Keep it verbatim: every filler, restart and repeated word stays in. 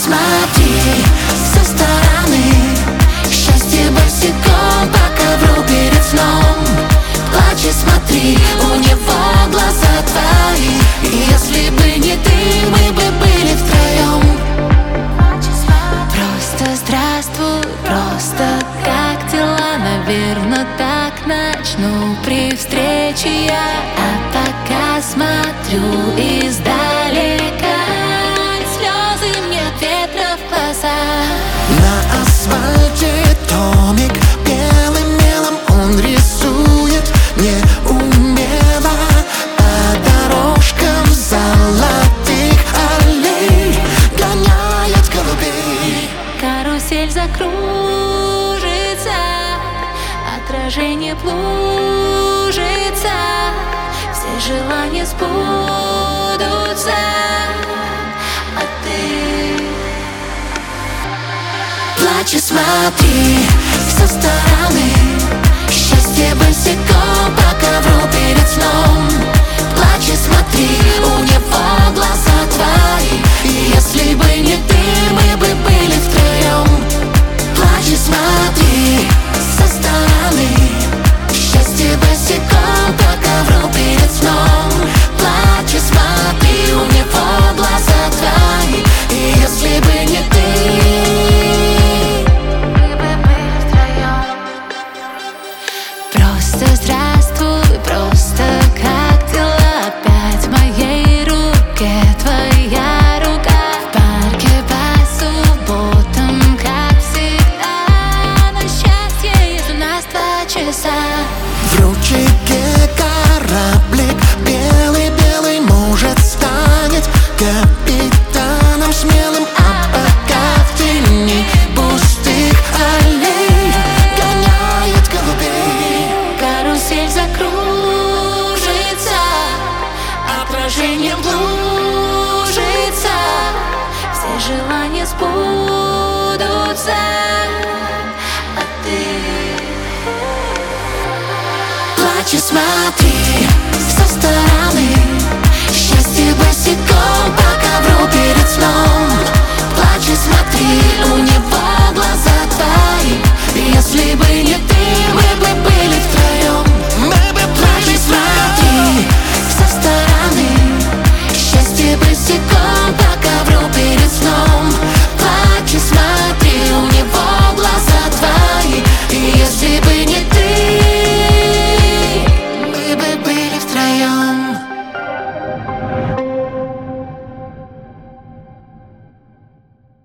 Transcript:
смотри со стороны. Счастье босиком по ковру перед сном. Плачь и смотри, у него глаза твои. И если бы не ты, мы бы были втроем. Просто здравствуй, просто как дела? Наверно, так начну при встрече я. А пока смотрю издалека, слезы мне от ветра в глаза. На асфальте томик белым мелом он рисует неумело по дорожкам золотых аллей гоняет голубей. Карусель закружится, отражение плужится, все желания сбудутся, а ты плачь и смотри со стороны. Счастье босиком по ковру перед сном. Плачь и смотри, у него глаза твои. И если бы не ты, мы бы были втроем. Плачь и смотри со стороны. Счастье босиком по ковру перед сном. Плачь и смотри, у него глаза твои. И если бы не ты, просто здравствуй, просто как дела? Опять в моей руке твоя рука. В парке по субботам, как всегда. На счастье есть у нас два часа. В ручейке кораблик белый-белый, может, станет капитаном смелым. А пока в тени пустых аллей гоняет голубей. Карусель закружится, отражение блужится, все желания сбудутся, а ты плачь и смотри со стороны.